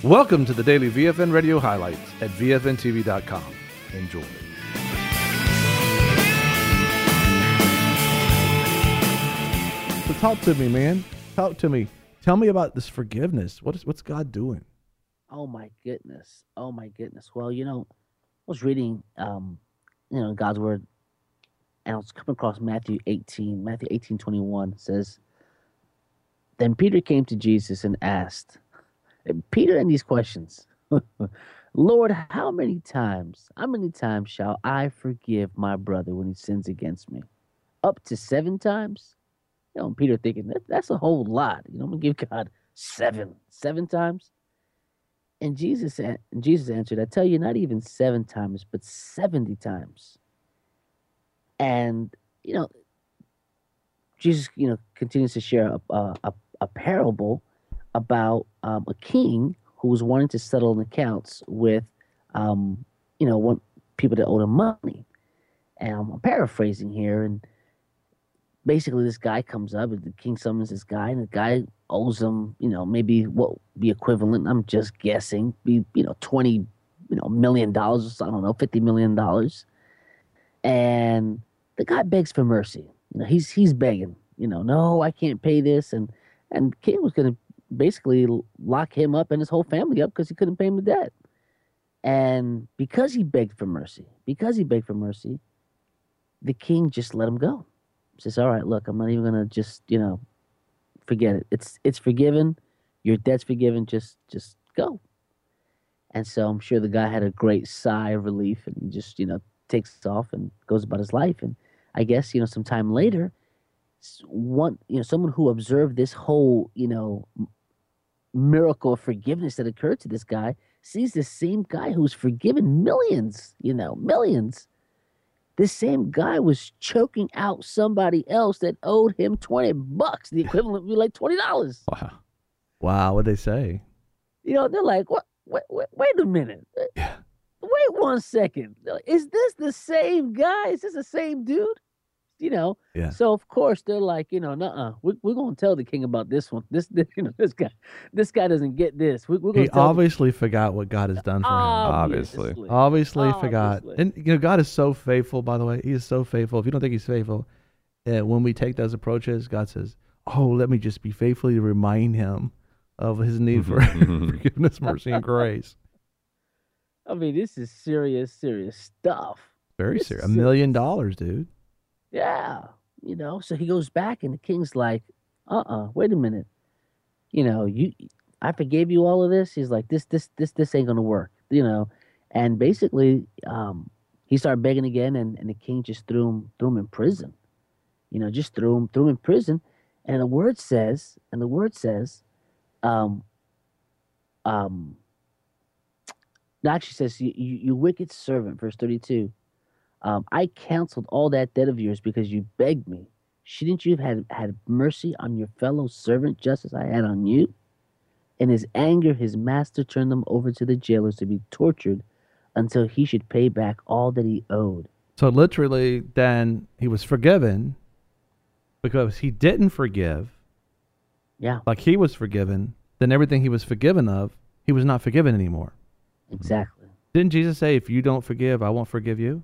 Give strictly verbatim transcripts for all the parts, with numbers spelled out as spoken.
Welcome to the daily V F N Radio highlights at V F N T V dot com. Enjoy. So talk to me, man. Talk to me. Tell me about this forgiveness. What is what's God doing? Oh my goodness. Oh my goodness. Well, you know, I was reading um, you know, God's word, and I was coming across Matthew eighteen. Matthew eighteen twenty one says, Then Peter came to Jesus and asked, and Peter and these questions, Lord, how many times, how many times shall I forgive my brother when he sins against me? Up to seven times? You know, and Peter thinking, that, that's a whole lot. You know, I'm going to give God seven, seven times? And Jesus, and Jesus answered, I tell you, not even seven times, but seventy times. And, you know, Jesus, you know, continues to share a, a, a parable about um, a king who was wanting to settle an accounts with, um, you know, one, people that owed him money. And I'm paraphrasing here. And basically this guy comes up, and the king summons this guy, and the guy owes him, you know, maybe what would be equivalent, I'm just guessing, be, you know, twenty, you know, million dollars, I don't know, fifty million dollars. And the guy begs for mercy. You know, he's he's begging, you know, no, I can't pay this. And, and the king was going to basically lock him up and his whole family up because he couldn't pay him the debt. And because he begged for mercy, because he begged for mercy, the king just let him go. He says, all right, look, I'm not even going to just, you know, forget it. It's it's forgiven. Your debt's forgiven. Just just go. And so I'm sure the guy had a great sigh of relief, and he just, you know, takes off and goes about his life. And I guess, you know, some time later, one, you know, someone who observed this whole, you know, miracle of forgiveness that occurred to this guy sees the same guy who's forgiven millions, you know, millions. This same guy was choking out somebody else that owed him twenty bucks. The equivalent would be like twenty dollars. Wow. Wow. What'd they say? You know, they're like, what? Wait, wait, wait a minute. Yeah. Wait one second. Is this the same guy? Is this the same dude? You know, yeah. So of course they're like, you know, nuh-uh. We're, we're going to tell the king about this one. This, this, you know, this guy, this guy doesn't get this. We, we're He tell obviously the... forgot what God has done for obviously. him. Obviously, obviously, obviously forgot. And you know, God is so faithful. By the way, He is so faithful. If you don't think He's faithful, uh, when we take those approaches, God says, "Oh, let me just be faithful to remind him of His need for forgiveness, mercy, and grace." I mean, this is serious, serious stuff. Very serious. A million dollars, dude. Yeah. You know, so he goes back, and the king's like, uh-uh, wait a minute. You know, you, I forgave you all of this. He's like, this, this, this, this ain't going to work, you know? And basically, um, he started begging again, and, and the king just threw him, threw him in prison, you know, just threw him, threw him in prison. And the word says, and the word says, um, um, it actually says, you, you, you wicked servant, verse thirty-two. Um, I canceled all that debt of yours because you begged me. Shouldn't you have had, had mercy on your fellow servant just as I had on you? In his anger, his master turned them over to the jailers to be tortured until he should pay back all that he owed. So literally, then he was forgiven because he didn't forgive. Yeah. Like he was forgiven. Then everything he was forgiven of, he was not forgiven anymore. Exactly. Didn't Jesus say, if you don't forgive, I won't forgive you?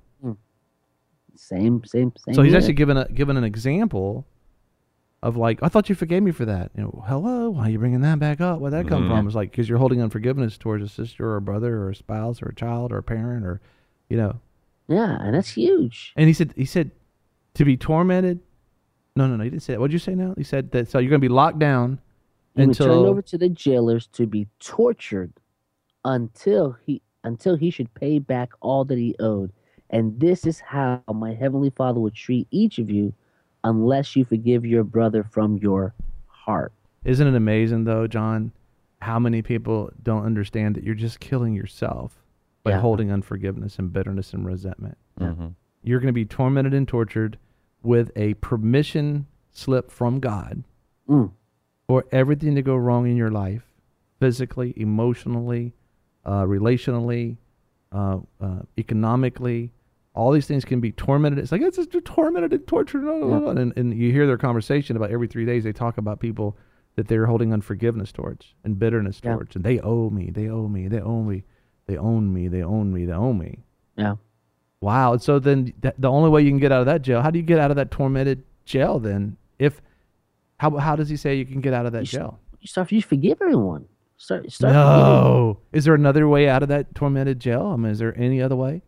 Same, same, same. So he's here. actually given a given an example of like, I thought you forgave me for that. You know, hello, why are you bringing that back up? Where'd that come Mm-hmm. from? It's like because you're holding unforgiveness towards a sister or a brother or a spouse or a child or a parent or, you know. Yeah, and that's huge. And he said, he said, to be tormented. No, no, no. He didn't say that. What did you say now? He said that. So you're going to be locked down He until was turned over to the jailers to be tortured until he until he should pay back all that he owed. And this is how my heavenly Father will treat each of you unless you forgive your brother from your heart. Isn't it amazing, though, John, how many people don't understand that you're just killing yourself by Yeah. holding unforgiveness and bitterness and resentment? Mm-hmm. You're going to be tormented and tortured with a permission slip from God Mm. for everything to go wrong in your life, physically, emotionally, uh, relationally, uh, uh, economically. All these things can be tormented. It's like, it's just tormented and tortured. No, no, no. And, and you hear their conversation about every three days. They talk about people that they're holding unforgiveness towards and bitterness Yeah. towards. And they owe me, they owe me, they owe me, they own me, they own me, they own me. Yeah. Wow. And so then th- the only way you can get out of that jail, how do you get out of that tormented jail then? If, how, how does he say you can get out of that You, jail? you start. You forgive everyone. Start. Start forgiving. No. Is there another way out of that tormented jail? I mean, is there any other way?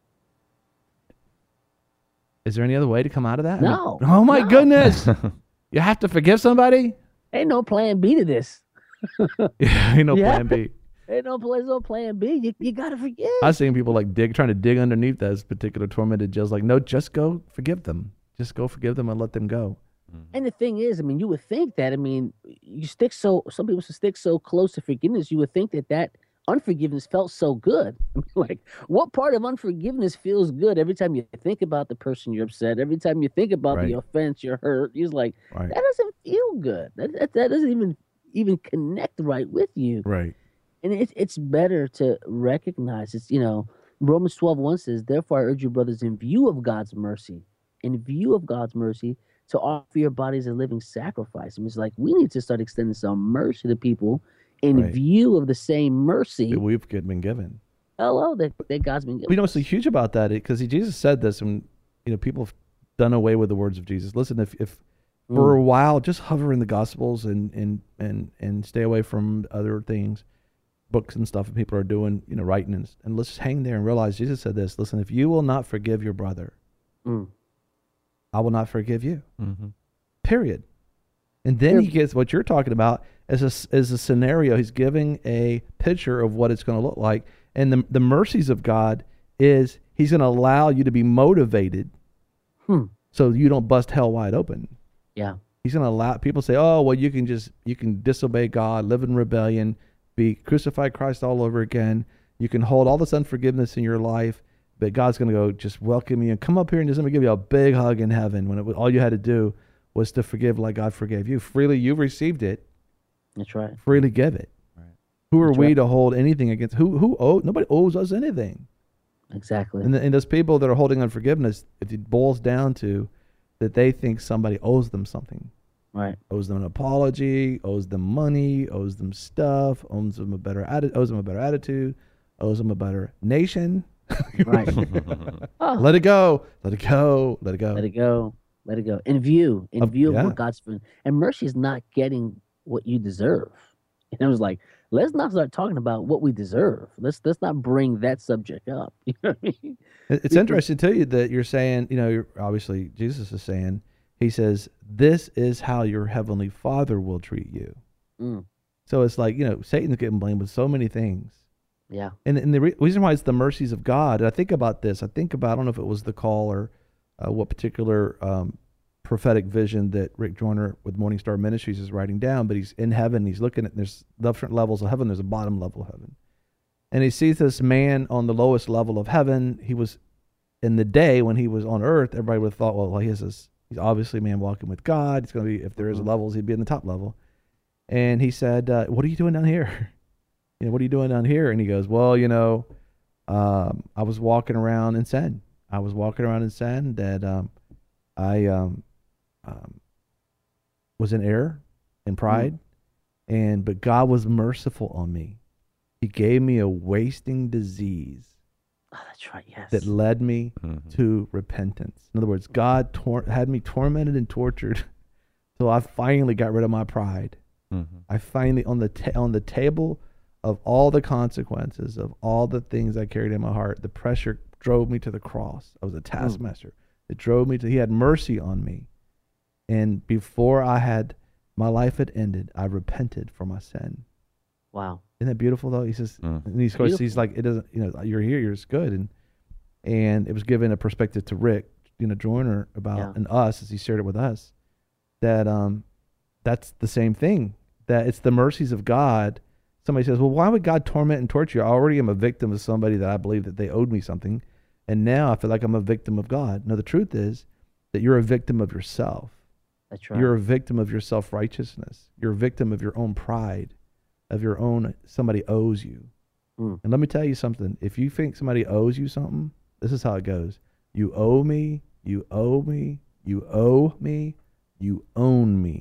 Is there any other way to come out of that? I mean- No. oh my No. goodness. You have to forgive somebody? Ain't no plan B to this. Yeah, ain't no Yeah. plan B. Ain't no place, no plan B. You, you gotta forgive. I've seen people like dig, trying to dig underneath those particular tormented jails. Like, no, just go forgive them. Just go forgive them and let them go. And the thing is, I mean, you would think that. I mean, you stick so. Some people stick so close to forgiveness. You would think that that unforgiveness felt so good. I mean, like, what part of unforgiveness feels good every time you think about the person you're upset? Every time you think about Right. the offense you're hurt, you're like, Right. that doesn't feel good. That, that that doesn't even even connect right with you. Right. And it's it's better to recognize it's, you know, Romans twelve one says, therefore I urge you, brothers, in view of God's mercy, in view of God's mercy, to offer your bodies a living sacrifice. I mean, it's like we need to start extending some mercy to people in Right. view of the same mercy. That we've been given. Hello, that, that God's been giving. We know what's so huge about that because Jesus said this, and you know people have done away with the words of Jesus. Listen, if if for a while just hover in the Gospels and and and and stay away from other things, books and stuff that people are doing, you know, writing and, and let's just hang there and realize Jesus said this. Listen, if you will not forgive your brother, Mm. I will not forgive you. Mm-hmm. Period. And then Yeah. he gets what you're talking about as a, as a scenario. He's giving a picture of what it's going to look like. And the, the mercies of God is he's going to allow you to be motivated Hmm. so you don't bust hell wide open. Yeah. He's going to allow people say, oh, well, you can just, you can disobey God, live in rebellion, be crucified Christ all over again. You can hold all this unforgiveness in your life, but God's going to go just welcome you and come up here and just let me give you a big hug in heaven when it was, all you had to do was to forgive like God forgave you. Freely you've received it, That's right. freely give it. Right. Who are That's we right. to hold anything against? Who who owe? Nobody owes us anything. Exactly. And, the, and those people that are holding unforgiveness, if it boils down to that they think somebody owes them something, Right. owes them an apology, owes them money, owes them stuff, owes them a better atti- owes them a better attitude, owes them a better nation. Right. Oh, Let it go. Let it go. Let it go. let it go. Let it go. In view, in Of- view of yeah. what God's been, and mercy is not getting what you deserve. And I was like, let's not start talking about what we deserve. Let's let's not bring that subject up. You know what I mean? It- It's Because- interesting to you that you're saying, you know, you're, obviously Jesus is saying, he says, this is how your heavenly Father will treat you. Mm, So it's like, you know, Satan's getting blamed with so many things. yeah. And, and the re- reason why it's the mercies of God, and I think about this, I think about, I don't know if it was the call or uh, what particular um, prophetic vision that Rick Joyner with Morning Star Ministries is writing down, but he's in heaven, he's looking at, there's different levels of heaven, there's a bottom level of heaven. And he sees this man on the lowest level of heaven. He was, in the day when he was on earth, everybody would have thought, well, he has this, he's obviously a man walking with God. He's going to be, if there is Mhm. levels, he'd be in the top level. And he said, uh, what are you doing down here? You know, what are you doing down here? And he goes, well, you know, um, I was walking around in sin. I was walking around in sin that um, I um, um, was in error and pride, and but God was merciful on me. He gave me a wasting disease Oh, that's right. Yes. that led me Mhm. to repentance. In other words, God tor- had me tormented and tortured till I finally got rid of my pride. Mhm. I finally on the ta- on the table of all the consequences of all the things I carried in my heart, the pressure drove me to the cross. I was a taskmaster. It drove me to. He had mercy on me, and before I had my life had ended, I repented for my sin. Wow. Isn't that beautiful though? He says, Mm. and he's of course he's Beautiful. like, it doesn't, you know, you're here, you're just good, and and it was given a perspective to Rick, you know, Joyner about Yeah. and us as he shared it with us, that um, that's the same thing. That it's the mercies of God. Somebody says, well, why would God torment and torture you? I already am a victim of somebody that I believe that they owed me something, and now I feel like I'm a victim of God. No, the truth is that you're a victim of yourself. That's right. You're a victim of your self-righteousness. You're a victim of your own pride, of your own, somebody owes you. Mm. And let me tell you something. If you think somebody owes you something, this is how it goes. You owe me, you owe me, you owe me, you own me.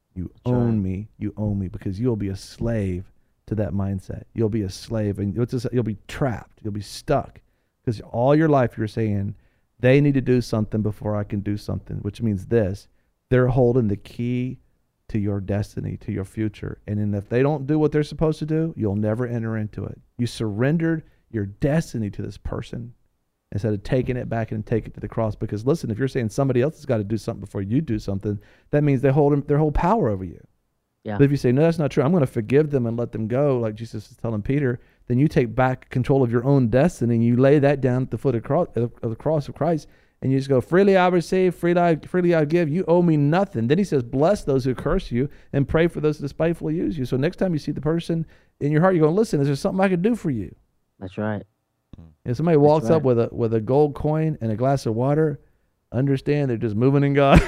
You That's own right. me. You own me, because you'll be a slave to that mindset. You'll be a slave, and you'll, just, you'll be trapped. You'll be stuck, because all your life you're saying, they need to do something before I can do something, which means this: they're holding the key to your destiny, to your future. And then if they don't do what they're supposed to do, you'll never enter into it. You surrendered your destiny to this person instead of taking it back and take it to the cross. Because listen, if you're saying somebody else has got to do something before you do something, that means they hold their whole power over you. Yeah. But if you say, no, that's not true, I'm going to forgive them and let them go, like Jesus is telling Peter, then you take back control of your own destiny, and you lay that down at the foot of, cross, of the cross of Christ, and you just go, freely I receive, freely I, freely I give, you owe me nothing. Then he says, bless those who curse you and pray for those who despitefully use you. So next time you see the person in your heart, you're going, listen, is there something I can do for you? That's right. If somebody walks right. up with a with a gold coin and a glass of water, understand they're just moving in God.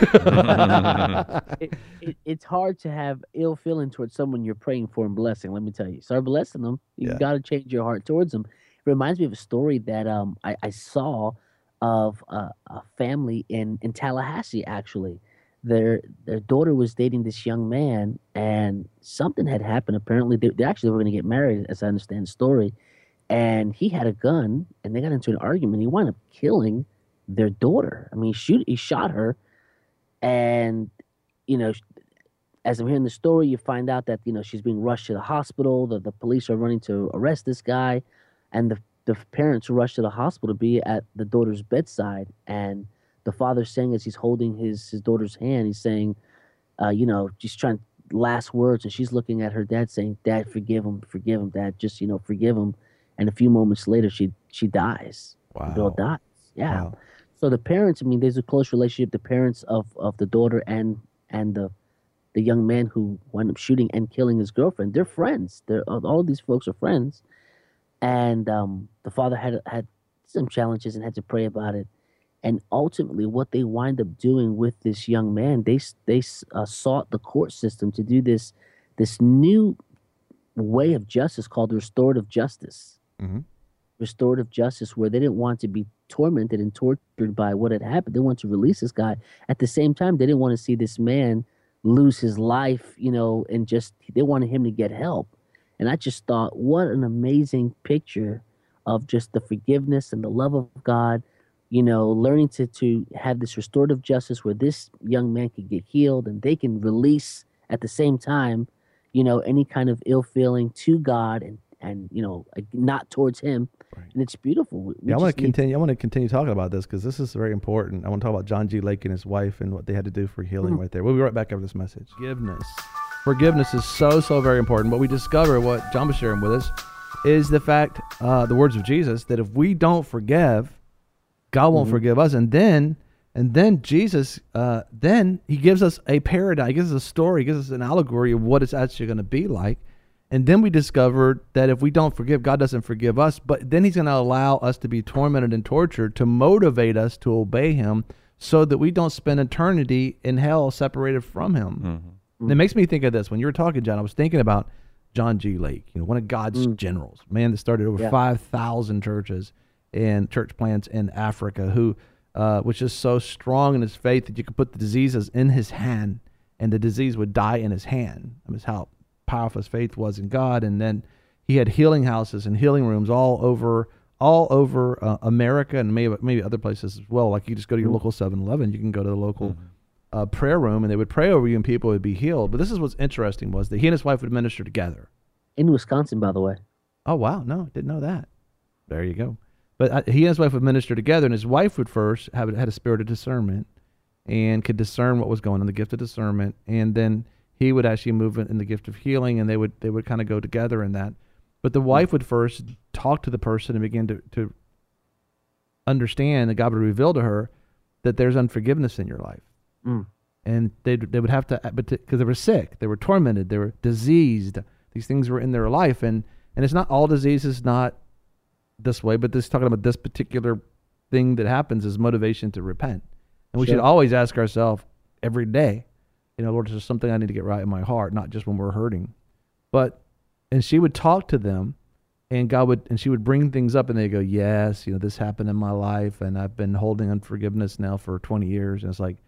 it, it, it's hard to have ill feeling towards someone you're praying for and blessing. Let me tell you, start blessing them. You Yeah. got to change your heart towards them. It reminds me of a story that um I, I saw of a, a family in in Tallahassee. Actually, their their daughter was dating this young man, and something had happened. Apparently, they, they actually were going to get married, as I understand the story. And he had a gun, and they got into an argument. He wound up killing their daughter. I mean, he shoot he shot her, and you know, as I'm hearing the story, you find out that you know she's being rushed to the hospital. The the police are running to arrest this guy, and the the parents rush to the hospital to be at the daughter's bedside. And the father's saying, as he's holding his his daughter's hand, he's saying, uh, you know, just trying last words, and she's looking at her dad, saying, "Dad, forgive him, forgive him, Dad, just you know, forgive him." And a few moments later, she she dies. Wow. The girl dies. Yeah. Wow. So the parents, I mean, there's a close relationship. The parents of, of the daughter and and the the young man who wound up shooting and killing his girlfriend, they're friends. They're all of these folks are friends. And um, the father had had some challenges and had to pray about it. And ultimately, what they wind up doing with this young man, they they uh, sought the court system to do this this new way of justice called restorative justice. Mm-hmm. Restorative justice, where they didn't want to be tormented and tortured by what had happened. They wanted to release this guy. At the same time, they didn't want to see this man lose his life, you know, and just, they wanted him to get help. And I just thought, what an amazing picture of just the forgiveness and the love of God, you know, learning to, to have this restorative justice where this young man can get healed and they can release at the same time, you know, any kind of ill feeling to God and, and you know, not towards him. Right. And it's beautiful. We Yeah, I want just to need- continue. I want to continue talking about this because this is very important. I want to talk about John G. Lake and his wife and what they had to do for healing Mhm. right there. We'll be right back after this message. Forgiveness. Forgiveness is so, so very important. What we discover, what John was sharing with us, is the fact, uh, the words of Jesus, that if we don't forgive, God won't Mhm. forgive us. And then, and then Jesus, uh, then he gives us a paradigm, he gives us a story, he gives us an allegory of what it's actually going to be like. And then we discovered that if we don't forgive, God doesn't forgive us, but then he's going to allow us to be tormented and tortured to motivate us to obey him so that we don't spend eternity in hell separated from him. Mm-hmm. And it makes me think of this. When you were talking, John, I was thinking about John G. Lake, you know, one of God's Mm. generals, man that started over Yeah. five thousand churches and church plants in Africa, who uh, was just so strong in his faith that you could put the diseases in his hand and the disease would die in his hand. That was how powerful his faith was in God. And then he had healing houses and healing rooms all over all over uh, America and maybe maybe other places as well. Like you just go to your Mm. local seven eleven, you can go to the local Mm-hmm. uh, prayer room and they would pray over you and people would be healed. But this is what's interesting was that he and his wife would minister together. in Wisconsin, by the way. Oh, wow. No, didn't know that. There you go. But uh, he and his wife would minister together, and his wife would first have had a spirit of discernment and could discern what was going on, the gift of discernment, and then he would actually move in the gift of healing, and they would they would kind of go together in that. But the wife would first talk to the person and begin to, to understand, and God would reveal to her that there's unforgiveness in your life. Mm. And they they would have to, but because they were sick, they were tormented, they were diseased. These things were in their life, and and it's not all disease is not this way, but this talking about this particular thing that happens is motivation to repent, and we Sure. should always ask ourselves every day, you know, Lord, is there something I need to get right in my heart, not just when we're hurting, but and she would talk to them, and God would and she would bring things up, and they go, yes, you know, this happened in my life, and I've been holding unforgiveness now for twenty years, and it's like.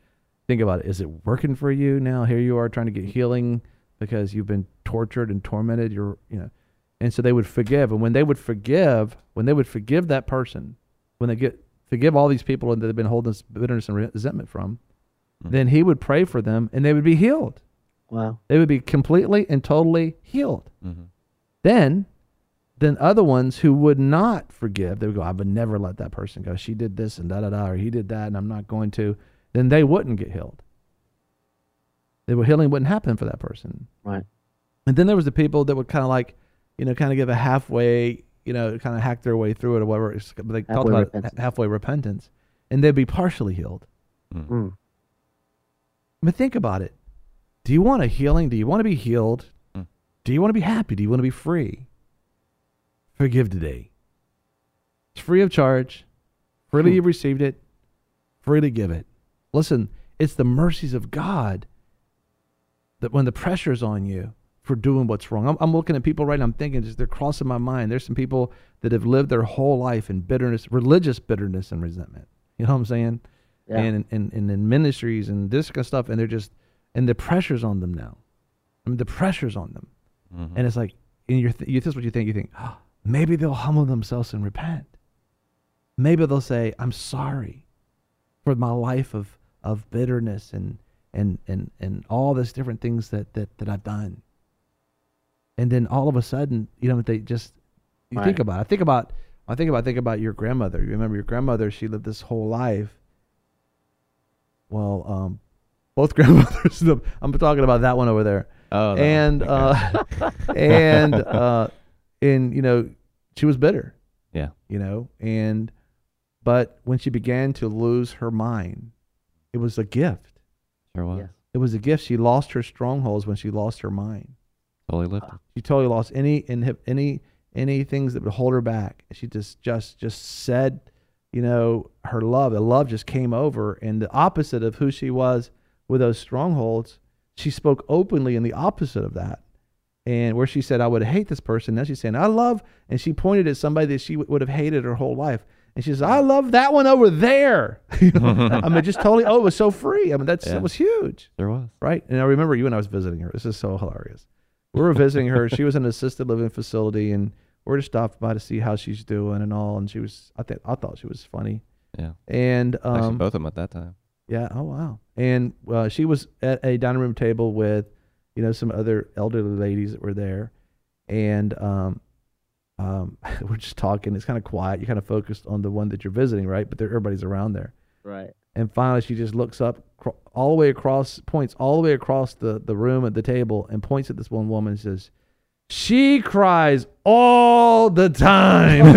Think about it. Is it working for you now? Here you are trying to get healing because you've been tortured and tormented. You're, you know, and so they would forgive. And when they would forgive, when they would forgive that person, when they get forgive all these people that they've been holding this bitterness and resentment from, mm-hmm. then he would pray for them and they would be healed. Wow. They would be completely and totally healed. Mm-hmm. Then, then other ones who would not forgive, they would go, I would never let that person go. She did this and da da da, or he did that, and I'm not going to. Then they wouldn't get healed. The healing wouldn't happen for that person. Right. And then there was the people that would kind of like, you know, kind of give a halfway, you know, kind of hack their way through it or whatever. It's, they halfway talked about repentance. halfway repentance, and they'd be partially healed. Mm. Mm. I mean, think about it. Do you want a healing? Do you want to be healed? Mm. Do you want to be happy? Do you want to be free? Forgive today. It's free of charge. Freely Hmm. you've received it. Freely give it. Listen, it's the mercies of God that when the pressure's on you for doing what's wrong. I'm, I'm looking at people right now, I'm thinking, just they're crossing my mind. There's some people that have lived their whole life in bitterness, religious bitterness and resentment. You know what I'm saying? Yeah. And, and, and in ministries and this kind of stuff, and they're just, and the pressure's on them now. I mean, the pressure's on them. Mm-hmm. And it's like, and you're th- you, this is what you think. You think, oh, maybe they'll humble themselves and repent. Maybe they'll say, I'm sorry for my life of, of bitterness and, and, and, and all these different things that, that, that I've done. And then all of a sudden, you know, they just, you Right. think about it. I think about, I think about, think about your grandmother. You remember your grandmother, she lived this whole life. Well, um, both grandmothers, I'm talking about that one over there. Oh, that and, one. uh, and, uh, and, you know, she was bitter, Yeah. you know, and, but when she began to lose her mind, it was a gift. Sure was. Yes. It was a gift. She lost her strongholds when she lost her mind. Totally lifted. She totally lost any inhib- any any things that would hold her back. She just just just said, you know, her love. The love just came over, and the opposite of who she was with those strongholds, she spoke openly in the opposite of that. And where she said, I would hate this person, now she's saying, I love, and she pointed at somebody that she w- would have hated her whole life. And she says, I love that one over there. You know? I mean, just totally, oh, it was so free. I mean, that's Yeah. that was huge. There was. Right? And I remember you and I was visiting her. This is so hilarious. We were visiting her. She was in an assisted living facility, and we were just stopped by to see how she's doing and all. And she was, I think, I thought she was funny. Yeah. And Actually, um, both of them at that time. yeah, oh wow. And uh, she was at a dining room table with, you know, some other elderly ladies that were there, and um, um, we're just talking. It's kind of quiet. You're kind of focused on the one that you're visiting, right? But there, everybody's around there. Right. And finally, she just looks up cro- all the way across, points all the way across the, the room at the table and points at this one woman and says, she cries all the time.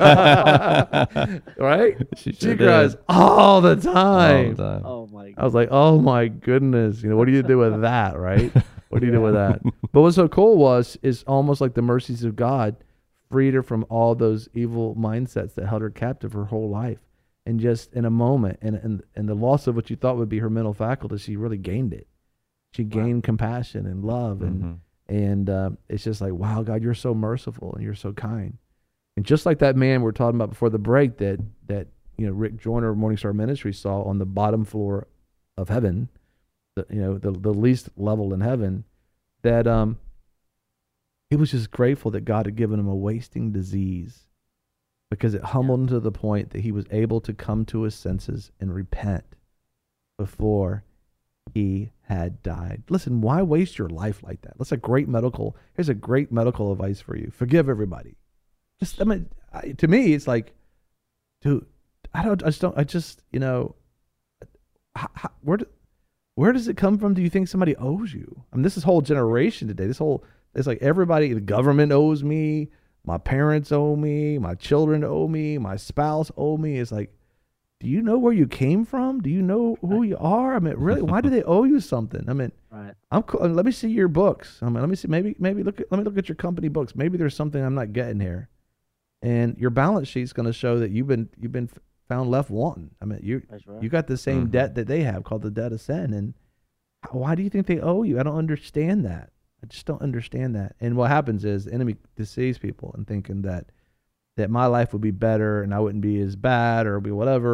Right? She, She sure cries did. all the All time. the time. Oh my I God. was like, oh my goodness. You know, what do you do with that, right? What do you do with that? But what's so cool was, is almost like the mercies of God freed her from all those evil mindsets that held her captive her whole life. And just in a moment, and, and, and the loss of what you thought would be her mental faculty, she really gained it. She gained compassion and love. And, Mhm. and uh, it's just like, wow, God, you're so merciful and you're so kind. And just like that man we we're talking about before the break that, that you know, Rick Joyner of Morningstar Ministry saw on the bottom floor of heaven, the, you know, the, the least level in heaven, that um, he was just grateful that God had given him a wasting disease, because it humbled him to the point that he was able to come to his senses and repent before he had died. Listen, why waste your life like that? That's a great medical, here's a great medical advice for you. Forgive everybody. Just, I mean, I, to me, it's like, dude, I don't, I just don't, I just, you know, how, how, where, do, where does it come from? Do you think somebody owes you? I mean, this is whole generation today. This whole, it's like everybody, the government owes me, my parents owe me, my children owe me, my spouse owe me. It's like, do you know where you came from? Do you know who you are? I mean, really, why do they owe you something? I mean, Right. I'm cool. Let me see your books. I mean, let me see. Maybe, maybe look at. Let me look at your company books. Maybe there's something I'm not getting here, and your balance sheet's going to show that you've been you've been found left wanting. I mean, you That's right. you got the same Mhm. debt that they have, called the debt of sin. And why do you think they owe you? I don't understand that. I just don't understand that. And what happens is the enemy deceives people and thinking that that my life would be better and I wouldn't be as bad or be whatever.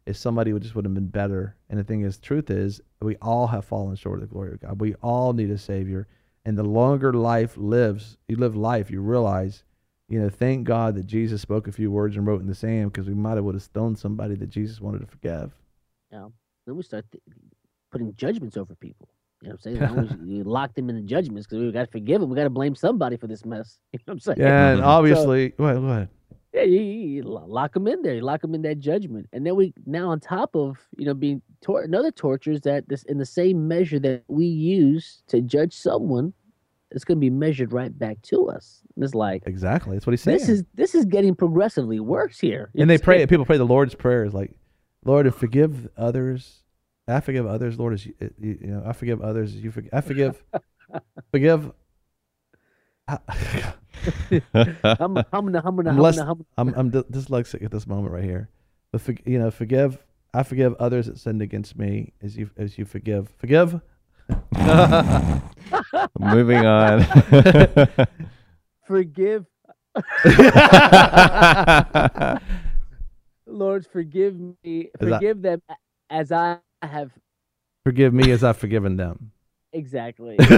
if somebody would just would have been better. And the thing is, truth is, we all have fallen short of the glory of God. We all need a Savior. And the longer life lives, you live life, you realize, you know, thank God that Jesus spoke a few words and wrote in the sand, because we might have would have stoned somebody that Jesus wanted to forgive. Yeah. Then we start th- putting judgments over people. You know what I'm saying? As long as you lock them into judgments, because we got to forgive them. We got to blame somebody for this mess. You know what I'm saying? Yeah, and Mhm. obviously, go ahead, go ahead. Yeah, you, you, you lo- lock them in there. You lock them in that judgment, and then we now on top of you know being tor- another torture is that this in the same measure that we use to judge someone, it's going to be measured right back to us. And it's like Exactly. That's what he's saying. this is this is getting progressively worse here. You and know they what I'm pray, saying? people pray the Lord's Prayer is like, Lord, and forgive others. I forgive others, Lord, as you, you you know, I forgive others as you forgive. I forgive, forgive. I, I'm I'm gonna I'm gonna I'm I'm less- gonna hum- I'm I'm dy- dyslexic at this moment right here. But for, you know, forgive. I forgive others that sinned against me as you as you forgive. Forgive. Moving on. forgive, Lord, forgive me, As I- forgive them as I have Forgive me as I've forgiven them. exactly. You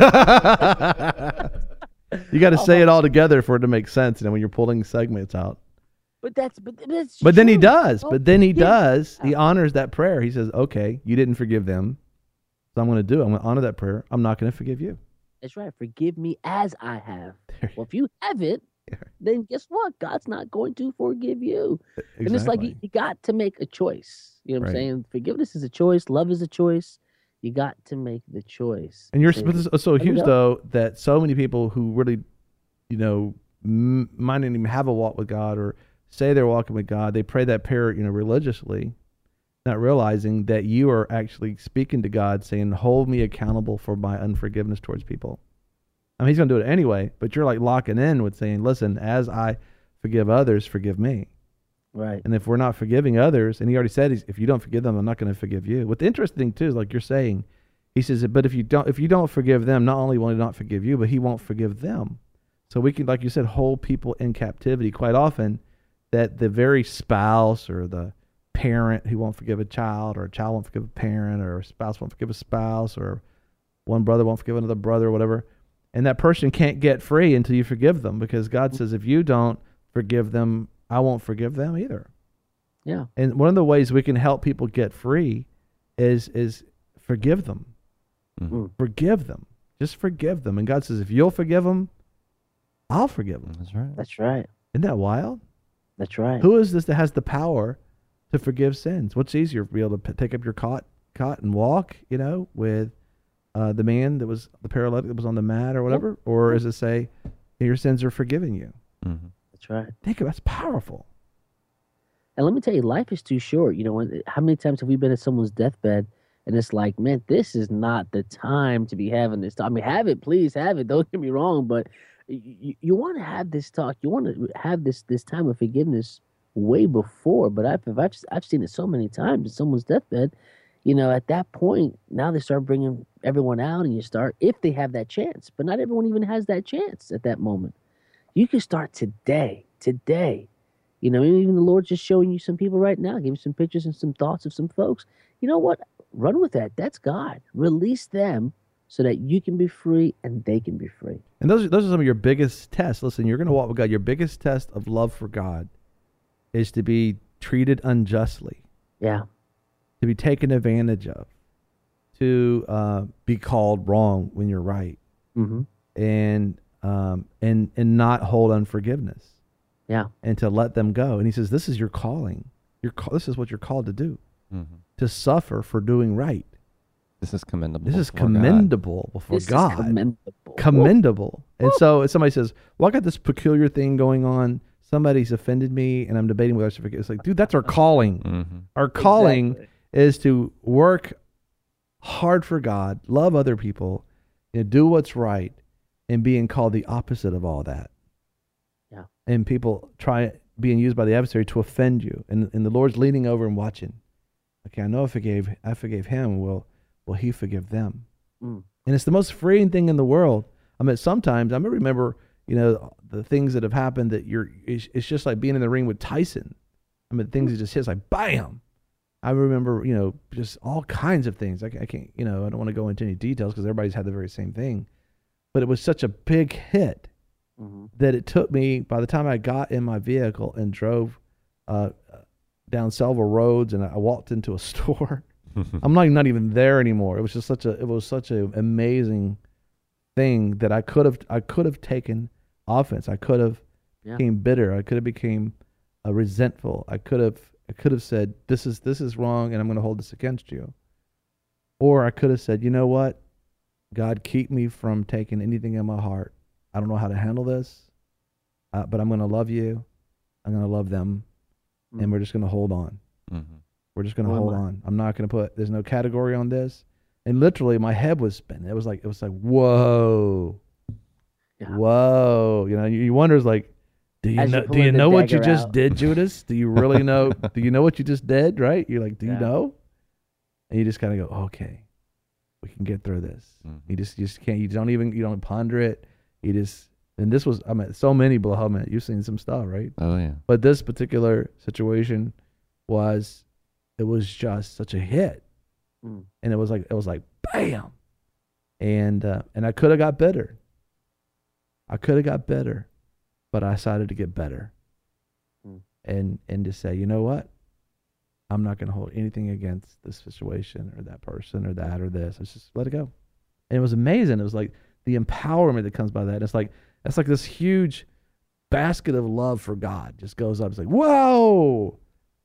got to say it all together for it to make sense. You know, when you're pulling segments out. But that's but that's But then he true. does. Oh, But then he yeah. does. He honors that prayer. He says, "Okay, you didn't forgive them, so I'm going to do. it. I'm going to honor that prayer. I'm not going to forgive you." That's right. Forgive me as I have. There- Well, if you haven't, Yeah. then guess what? God's not going to forgive you. Exactly. And it's like you, you got to make a choice. You know what I'm Right. saying? Forgiveness is a choice. Love is a choice. You got to make the choice. And you're Say, but this is so There we huge go. though that so many people who really, you know, m- might not even have a walk with God or say they're walking with God, they pray that prayer, you know, religiously, not realizing that you are actually speaking to God, saying, "Hold me accountable for my unforgiveness towards people." I mean, He's going to do it anyway, but you're like locking in with saying, "Listen, as I forgive others, forgive me." Right. And if we're not forgiving others, and he already said, he's, if you don't forgive them, I'm not going to forgive you. What's interesting too is like you're saying, he says, but if you don't, if you don't forgive them, not only will he not forgive you, but he won't forgive them. So we can, like you said, hold people in captivity quite often. That the very spouse or the parent who won't forgive a child, or a child won't forgive a parent, or a spouse won't forgive a spouse, or one brother won't forgive another brother, or whatever. And that person can't get free until you forgive them, because God says, if you don't forgive them, I won't forgive them either. Yeah. And one of the ways we can help people get free is is forgive them. Mhm. Forgive them. Just forgive them. And God says, if you'll forgive them, I'll forgive them. That's right. That's right. Isn't that wild? That's right. Who is this that has the power to forgive sins? What's easier, be able to p- take up your cot, cot and walk, you know, with uh, the man that was the paralytic that was on the mat or whatever? Or is it say, your sins are forgiven you? Mhm. That's right. Think of that's powerful. And let me tell you, life is too short. You know, when, how many times have we been at someone's deathbed and it's like, man, this is not the time to be having this talk. I mean, have it, please have it. Don't get me wrong, but you, you want to have this talk. You want to have this this time of forgiveness way before. But I've I've I've seen it so many times at someone's deathbed. You know, at that point, now they start bringing everyone out, and you start if they have that chance. But not everyone even has that chance at that moment. You can start today, today. You know, even the Lord's just showing you some people right now, give you some pictures and some thoughts of some folks. You know what? Run with that. That's God. Release them so that you can be free and they can be free. And those, those are some of your biggest tests. Listen, you're going to walk with God. Your biggest test of love for God is to be treated unjustly, Yeah. to be taken advantage of, to uh, be called wrong when you're right, Mm-hmm. and um, and and not hold unforgiveness, Yeah. and to let them go. And he says, this is your calling. Your call, this is what you're called to do, Mhm. to suffer for doing right. This is commendable. This is before God. commendable before This God. is commendable. Commendable. And so if somebody says, well, I got this peculiar thing going on. Somebody's offended me and I'm debating whether I should forgive. It's like, dude, that's our calling. Mhm. Our calling Exactly. is to work hard for God, love other people, you know, do what's right, and being called the opposite of all that. Yeah. And people try being used by the adversary to offend you. And and the Lord's leaning over and watching. Okay, I know I forgave I forgave him. Will will he forgive them? Mm. And it's the most freeing thing in the world. I mean, sometimes I remember, you know, the things that have happened that you're, it's, it's just like being in the ring with Tyson. I mean, things that just hits like bam. I remember, you know, just all kinds of things. I, ca- I can't, you know, I don't want to go into any details because everybody's had the very same thing. But it was such a big hit Mm-hmm. that it took me, by the time I got in my vehicle and drove uh, down several roads and I walked into a store, I'm not, not even there anymore. It was just such a, it was such an amazing thing that I could have, I could have taken offense. I could have Yeah. became bitter. I could have became uh, resentful. I could have, I could have said, this is, this is wrong and I'm going to hold this against you. Or I could have said, you know what? God, keep me from taking anything in my heart. I don't know how to handle this, uh, but I'm going to love you. I'm going to love them. Mm. And we're just going to hold on. Mm-hmm. We're just going to Who am hold I? on. I'm not going to put, there's no category on this. And literally my head was spinning. It was like, it was like, whoa, Yeah. whoa. You know, you, you wonder, like, do you As know, you're do you pulling the know what you dagger just out. did, Judas? Do you really know, do you know what you just did? Right. You're like, do you Yeah. know? And you just kind of go, okay, we can get through this. Mhm. You just, you just can't, you don't even, you don't ponder it. You just, and this was, I mean, so many blow, I mean, you've seen some stuff, right? Oh yeah. But this particular situation was, it was just such a hit. Mm. And it was like, it was like, bam. And, uh, and I could have got better. I could have got better, but I decided to get better. Mm. And, and to say, you know what? I'm not going to hold anything against this situation or that person or that or this. Let's just let it go. And it was amazing. It was like the empowerment that comes by that. And it's like, it's like this huge basket of love for God just goes up. It's like, whoa,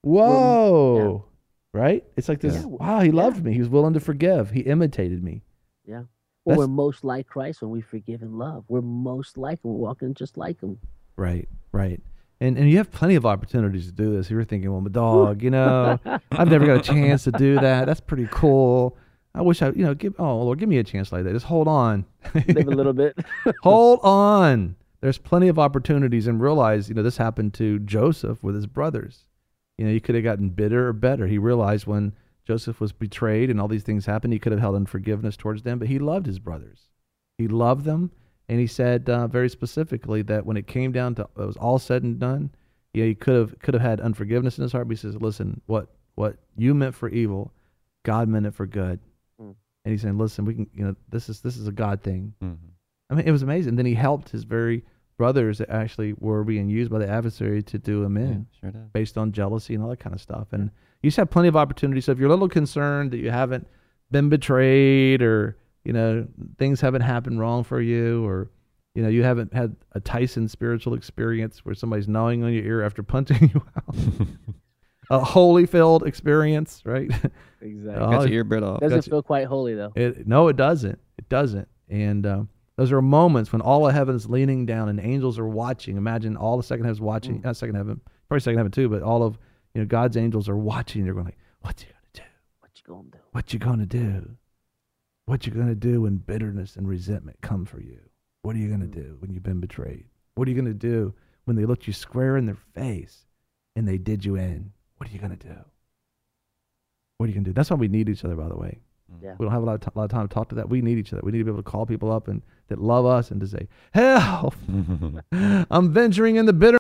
whoa, right? It's like this, Yeah. wow, he Yeah. loved me. He was willing to forgive. He imitated me. Yeah. Well, That's- we're most like Christ when we forgive and love. We're most like him. We're walking just like him. Right, right. And and you have plenty of opportunities to do this. You're thinking, well, my dog, you know, I've never got a chance to do that. That's pretty cool. I wish I, you know, give, oh, Lord, give me a chance like that. Just hold on. Live a little bit. Hold on. There's plenty of opportunities, and realize, you know, this happened to Joseph with his brothers. You know, he could have gotten bitter or better. He realized when Joseph was betrayed and all these things happened, he could have held unforgiveness towards them, but he loved his brothers. He loved them, and he said uh, very specifically that when it came down to it was all said and done, you know, he could have could have had unforgiveness in his heart, but he says, listen, what what you meant for evil, God meant it for good. Mm. And he's saying, listen, we can, you know, this is this is a God thing. Mm-hmm. I mean, it was amazing. Then he helped his very brothers that actually were being used by the adversary to do him in, Yeah, sure did. based on jealousy and all that kind of stuff. And you just have plenty of opportunities. So if you're a little concerned that you haven't been betrayed, or, you know, things haven't happened wrong for you, or, you know, you haven't had a Tyson spiritual experience where somebody's gnawing on your ear after punching you out, a Holyfield experience, right? Exactly. Oh, Got your earbud off. Doesn't gotcha. feel quite holy though. It, no, it doesn't. It doesn't. And um, those are moments when all of heaven is leaning down and angels are watching. Imagine all the second heaven's watching. Mm. Not second heaven, probably second heaven too, but all of, you know, God's angels are watching. They're going like, "What's he gonna do? What you gonna do? What you gonna do? What you gonna do when bitterness and resentment come for you? What are you gonna Mm. do when you've been betrayed? What are you gonna do when they looked you square in their face and they did you in? What are you gonna do? What are you gonna do?" That's why we need each other, by the way. Yeah. We don't have a lot of, t- lot of time to talk to that. We need each other. We need to be able to call people up and that love us and to say, "Help! I'm venturing in the bitter."